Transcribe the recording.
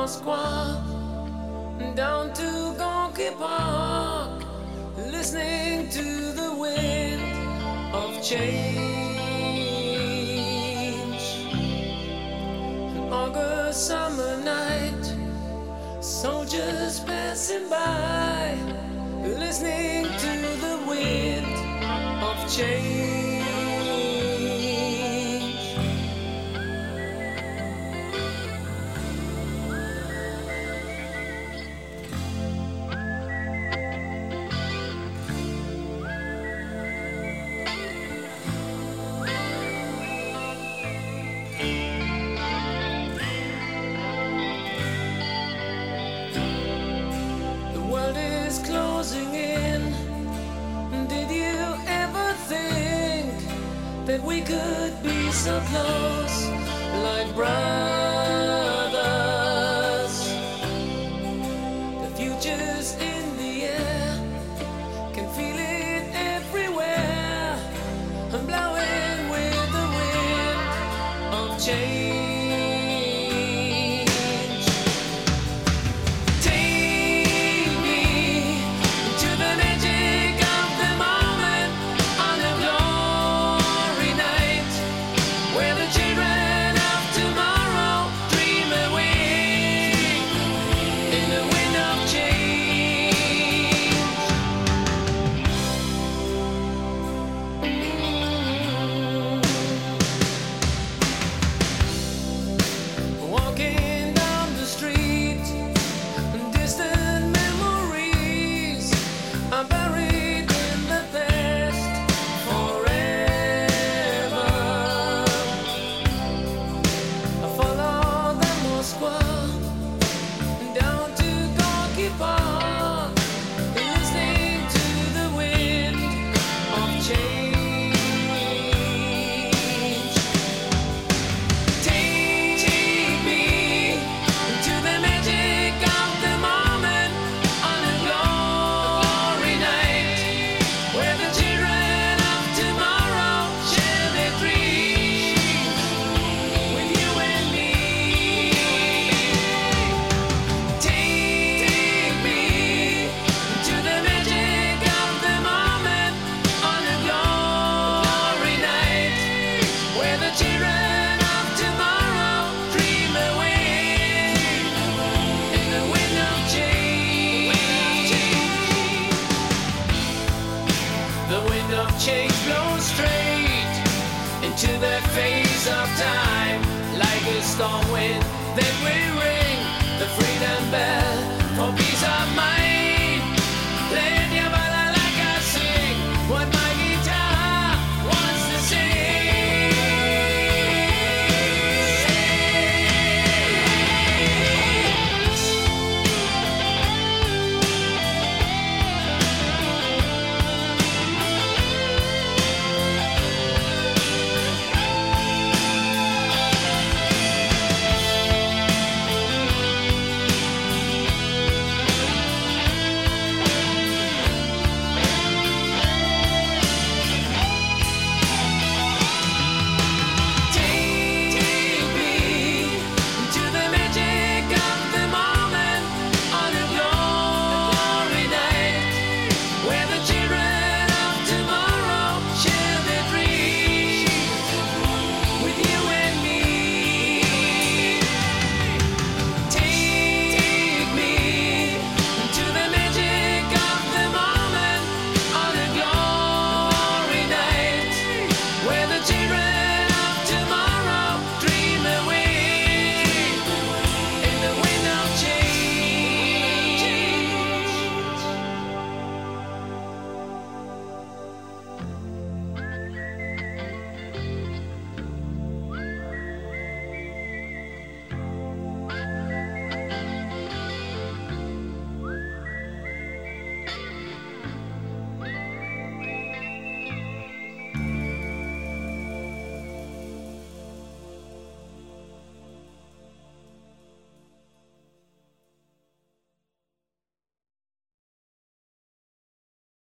Moskva, down to Gorky Park, listening to the wind of change. An August summer night, soldiers passing by, listening to the wind of change. Closing in. Did you ever think that we could be so close, like brothers? The future's in the air, can feel it everywhere. I'm blowing with the wind of change. Change blows straight into the face of time, like a storm wind. Then we ring the freedom bell.